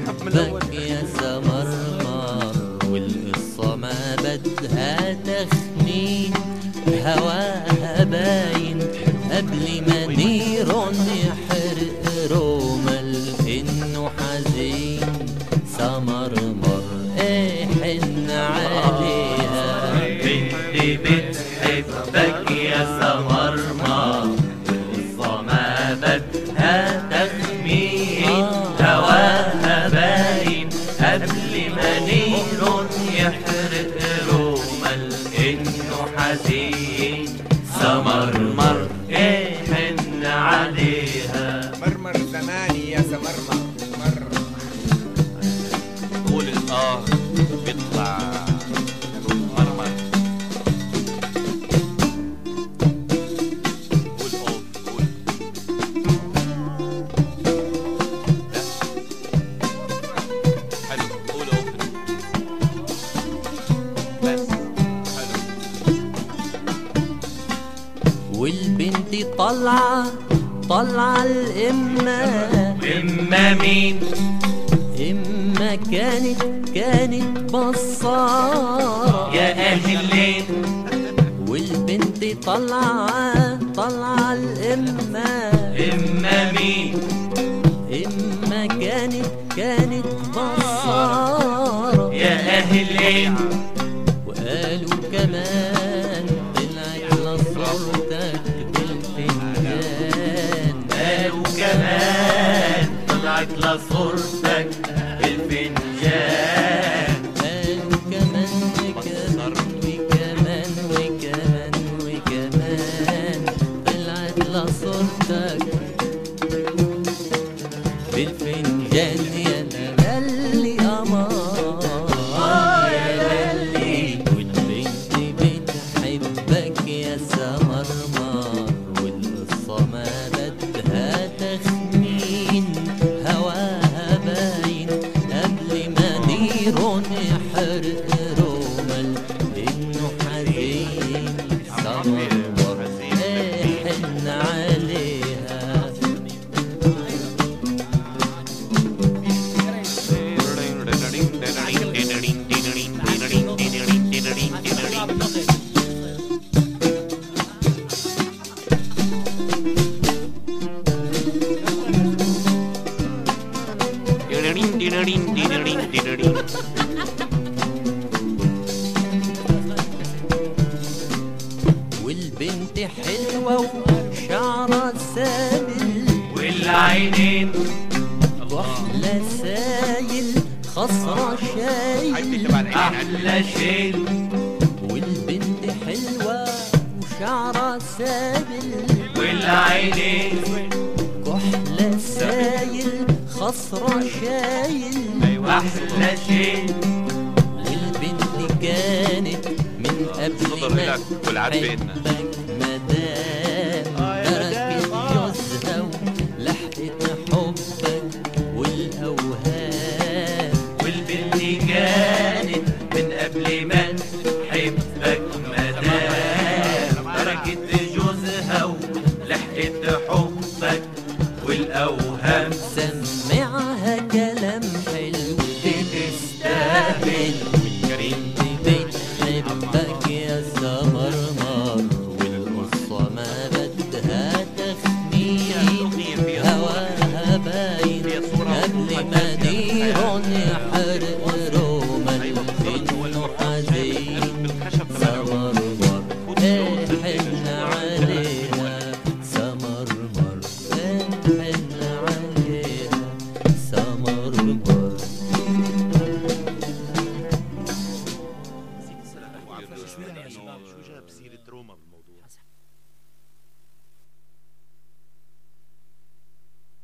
حبك يا سمرمر، والقصة ما بدها تخمين، هواها باين قبل ما نيرون يحرق رومل، إنه حزين سمرمر ايه حن عليها. بنتي بتحبك يا سمرمر، والقصة ما بدها تخمين، هواها باين قبل ما نيرون يحرق رومل، إنه حزين سمرمر ايه حن عليها. مرمر زماني يا سمرمر مر. قول بيطلع مرمر. قول قول لا حلو. قول بس حلو. والبنت طلعة الإمة. إما مين؟ إما كانت بصارة يا أهلين. والبنت طلعة الإمة. إما مين؟ إما كانت بصارة يا أهلين. وقالوا كمان طلعت لصورتك بالفنجان. قالوا كمان طلعت لصورتك بالفنجان. قالوا كمان وكمان طلعت لصورتك بالفنجان. يا للي قمر يا للي، والبنت بتحبك يا سمرمر، والقصة ما بدها تخمين، هواها باين قبل ما نيرون يحرق رومل، إنه حزين سمرمر ايه حن عليها. والبنت حلوة وشعرها سابل، والعينين وأحلى سايل خصرة شايل أحلى شيل. والبنت حلوة وشعرها سابل، والعينين كحلة سايل خصرة شايل أحلى شيل. والبنت كانت من قبل ما تحبك مدام، تركت جوزها ولحقت حبك والأوهام. والبنت كانت من قبل ما تحبك مدام، تركت جوزها ولحقت حبك والأوهام. سمعها كلام حلو بتستاهل. والبنت بتحبك يا سمرمر، والقصة ما بدها تخمين، هواها باين قبل ما نيرون يحرق رومل، إنه حزين سمرمر ايه حن عليها. سمرمر ايه حن عليها. سمرمر شو جاب سيرة روما؟